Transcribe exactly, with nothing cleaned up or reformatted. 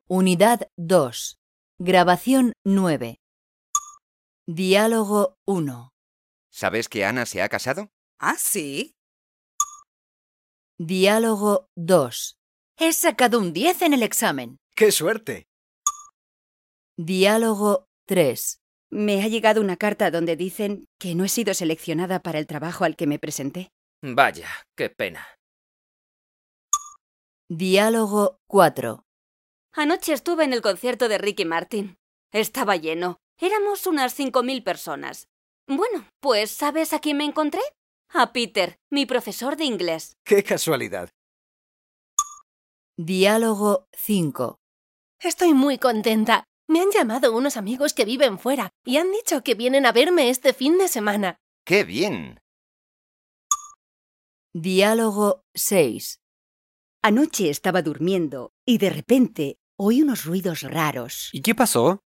Unidad dos. Grabación nueve. Diálogo uno. ¿Sabes que Ana se ha casado? ¿Ah, sí? Diálogo dos. He sacado un diez en el examen. ¡Qué suerte! Diálogo tres. Me ha llegado una carta donde dicen que no he sido seleccionada para el trabajo al que me presenté. Vaya, qué pena. Diálogo cuatro. Anoche estuve en el concierto de Ricky Martin. Estaba lleno. Éramos unas cinco mil personas. Bueno, pues ¿sabes a quién me encontré? A Peter, mi profesor de inglés. ¡Qué casualidad! Diálogo cinco. Estoy muy contenta. Me han llamado unos amigos que viven fuera y han dicho que vienen a verme este fin de semana. ¡Qué bien! Diálogo seis. Anoche estaba durmiendo y de repente oí unos ruidos raros. ¿Y qué pasó?